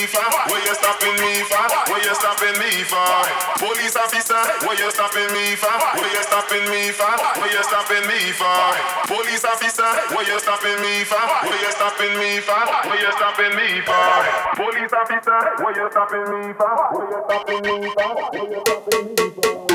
for? What you stopping me for? What you stopping me for? Police officer, what you stopping me for? What you stopping me for? What you stopping me for? Police officer, what you stopping me for? What you stopping me for? What you stopping me for? Police officer, what you stopping me for? What you stopping me for? What you stopping me for?